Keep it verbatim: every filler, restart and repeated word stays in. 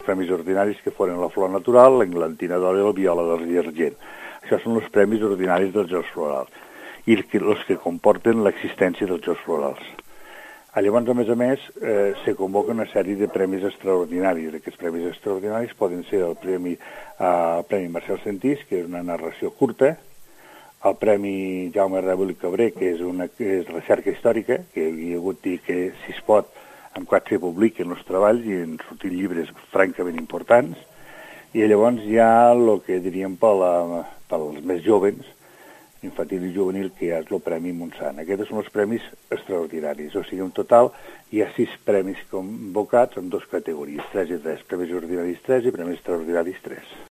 premis ordinaris que foren la flor natural, l'englantina d'or i la viola d'argent. Això són els premis ordinaris dels jocs florals i els que comporten l'existència dels jocs florals. Llavors, a més a més, eh, se convoca una sèrie de premis extraordinaris. Aquests premis extraordinaris poden ser el Premi, eh, el Premi Marcel Sentís, que és una narració curta, el Premi Jaume Rèbol i Cabré, que és, una, que és recerca històrica, que hi ha hagut dir que, si es pot, en quart se publiquen els treballs i en sortit llibres francament importants, i llavors hi ha el que diríem per la, pels més jovens, infantil i juvenil, que és el Premi Montsant. Aquests són els premis extraordinaris. O sigui, en total hi ha sis premis convocats en dues categories, tres i tres. Premis ordinaris tres i premis extraordinaris tres.